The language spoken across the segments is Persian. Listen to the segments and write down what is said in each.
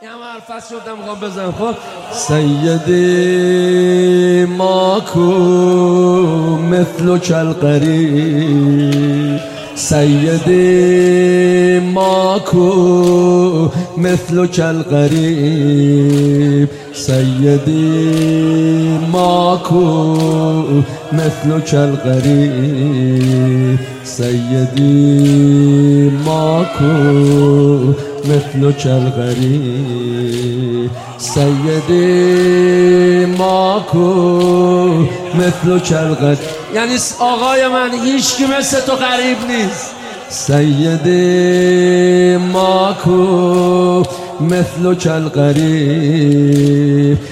این همه حرف شدم میخوام بزنم. خب سیدی ماکو مثلک القریب، سیدی ماکو مثلک القریب، سیدی ماکو مثلک القریب، سیدی ماکو مثلک الغریب، سیدی ماکو مثلک الغریب. یعنی آقای من هیچ کی مثل تو غریب نیست. سیدی ماکو مثلک الغریب،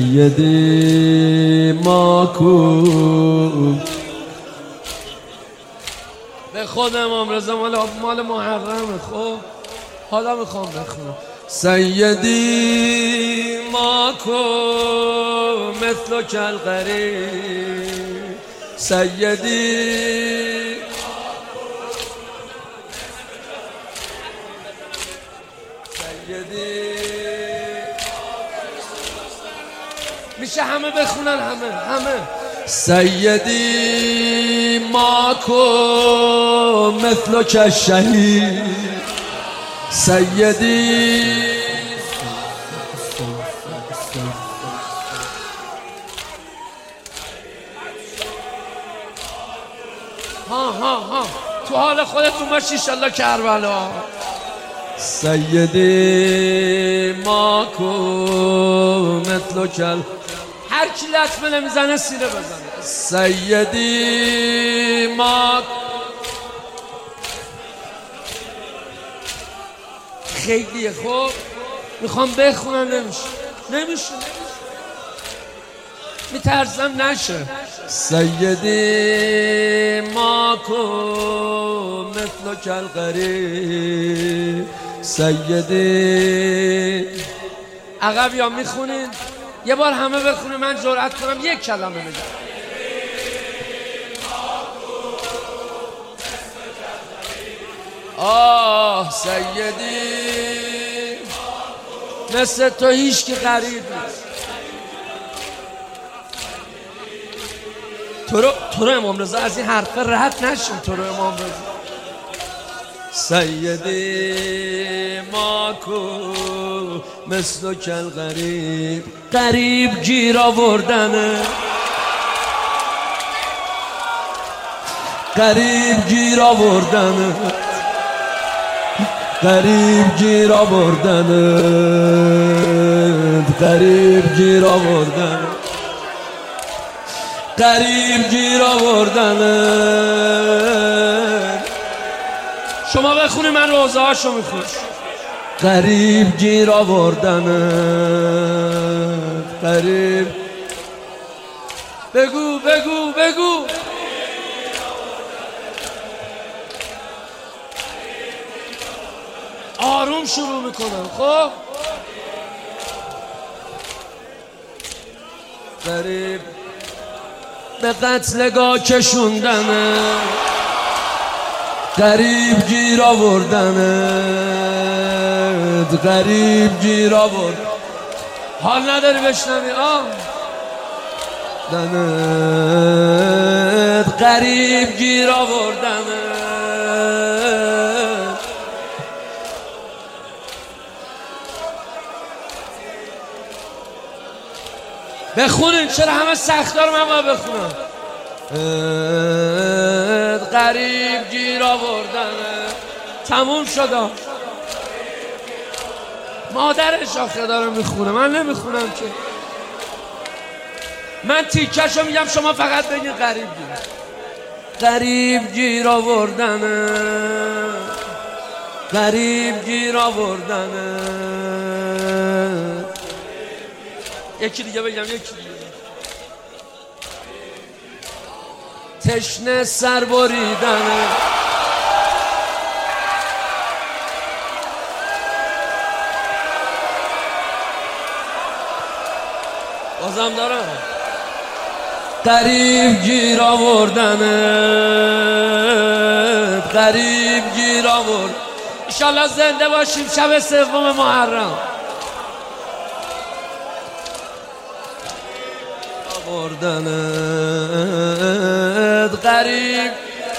سیدی ماکو. به خود امام رضا مال محرمه. خب حالا میخوام بخونم. سیدی ماکو مثلک الغریب، سیدی میشه همه بخونن، همه سیدی ماکو مثلک الشهید، سیدی ها تو حال خودتون باشی انشالله کربلا. سیدی ماکو مثلک هر کی لطمه نمیزنه سینه بزنه. سیدی ماکو خیلیه. خب میخوام بخونم نمیشه میترسم نشه. سیدی ماکو مثلک الغریب، سیدی عقب یا میخونین یه بار همه بخونین من جرأت کنم یک کلمه بگم. آه سیدی مثل تو هیچ کی غریب نیست. تو رو امام رضا از این حرف رد نشیم. تو رو امام رضا سیدی ماکو مثلک الغریب، غریب گیر آوردنه، غریب گیر آوردنه، غریب گیر آوردنه، غریب گیر آوردنه، غریب گیر آوردنه. شما بخونی من روزه هاشو میخونم. غریب گیر آوردنه، غریب بگو آروم شروع میکنم. خب غریب به قتلگاه کشوندنه، غریب گیر آوردنه، غریب گیر آورد. حال نداری بشنوی دنت، غریب گیر آوردنه. بخونین چرا همه سخت‌ها رو من باید بخونم. غریب گیر آوردنه. تموم شد. مادرش آخه داره میخونه، من نمیخونم که. من تیکشو میگم شما فقط بگید غریب گیر. غریب گیر آوردنه، غریب گیر آوردنه. یکی دیگه بگم، یکی دیگه. تشنه سر بریدنه، بازم دارم. غریب گیر آوردنه، غریب گیر آورد. انشالله زنده باشیم شب سوم محرم. آوردنت غریب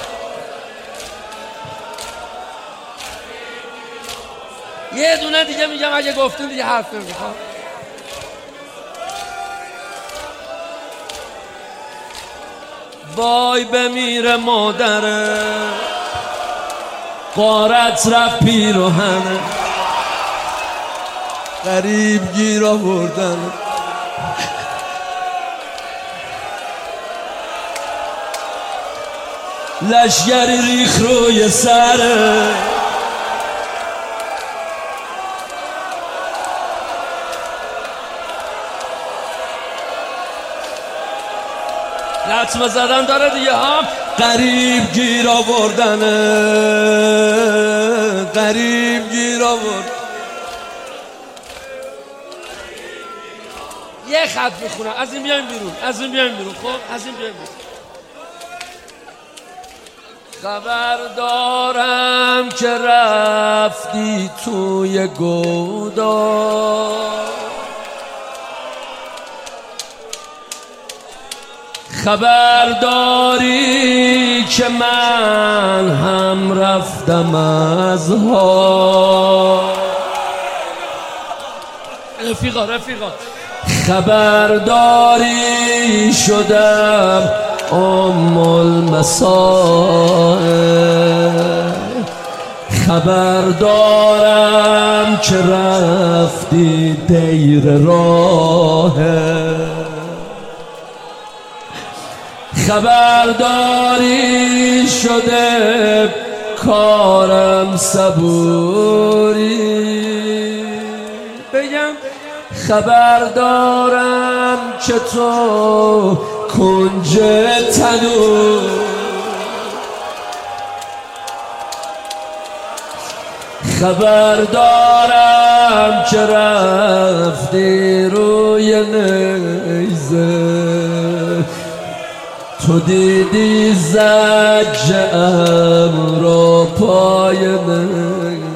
یه دونه دیگه میگم اگه گفتون دیگه حرف نمیخوام. وای بمیره مادره قارت رفت پیراهنه غریب گیر آوردن لشگری ریخ روی سره لطمه زدن داره دیگه ها. غریب گیر آوردنه غریب گیر آورد. یه خط میخونم از این بیایم بیرون از این بیایم بیرون خب از این بیایم بیرون. خبر دارم که رفتی توی گودال خبر داری که من هم رفتم از ها رفیقا خبر داری شدم المسائل خبر دارم که رفتی دیر راه خبرداری شده کارم صبوری بگم خبردارم که تو کنج تنور خبردارم که رفتی روی نیزه تو دیدی زجرم را پایینه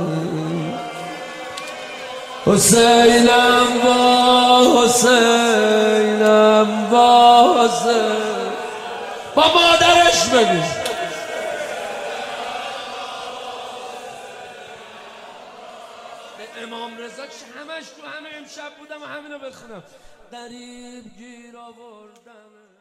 حسینم و حسینم و حسین با مادرش بگو به امام رضا که همش تو همه امشب بودم و همینو بخونم غریب گیر آوردم